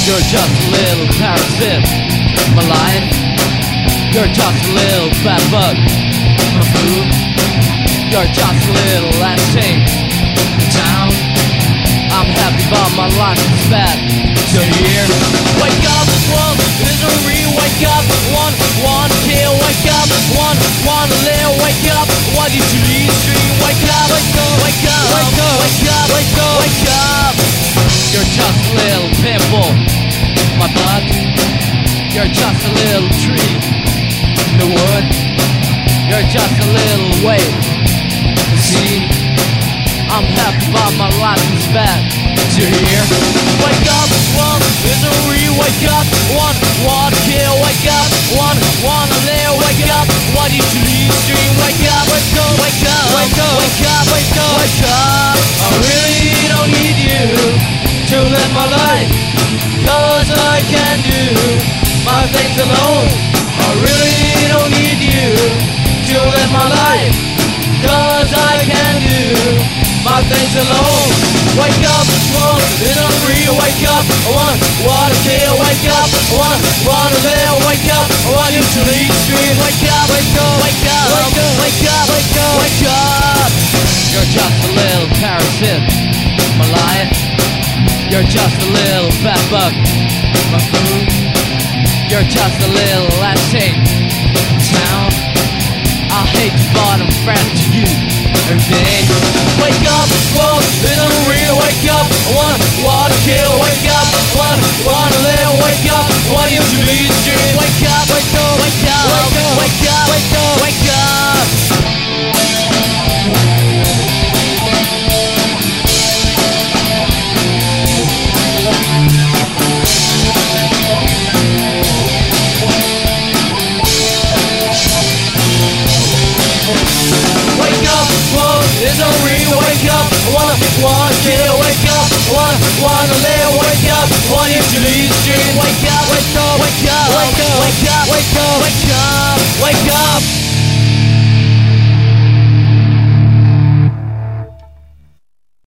You're just a little parasite, my life. You're just a little bad bug, my food. You're just a little ashtray, town. I'm happy but my life is bad. So here, wake up, world isn't real. Wake up, one kill. Wake up, one live. Wake up, what did you leave stream? Wake up, wake up, wake up, wake up, wake up, wake up, wake up. You're just a little pimple, my butt. You're just a little tree in the wood. You're just a little wave. You see, I'm happy but my life is bad. You're here. Wake up, one isn't real. Wake up, one kill. Wake up, one live. Wake up, what did you leave stream? Wake up, wake up, wake up, wake up, wake up, wake up, wake up. I really don't need you to live my life, 'cause I can do my things alone. I really don't need you to live my life, 'cause I can do my things alone. Wake up, one isn't real. Wake up, one kill. Wake up, one live. Wake up, one usually stream. Wake up, wake up, wake up, wake up, wake up, wake up, wake up. You're just a little parasite, my life. You're just a little fat bug, my food. You're just a little ashtray, town. I hate you but I'm friend to you every day. Wake up, world isn't real. Wake up, one kill. Wake up, one live. Wake up, one usually stream. Wake up, wake up, wake up, wake up, wake up, wake up, wake up. Isn't real. Wake up, one kill. Wake up, one live. Wake up, one usually stream. Wake up, wake up, wake up, wake up, wake up, wake up, wake up, wake up.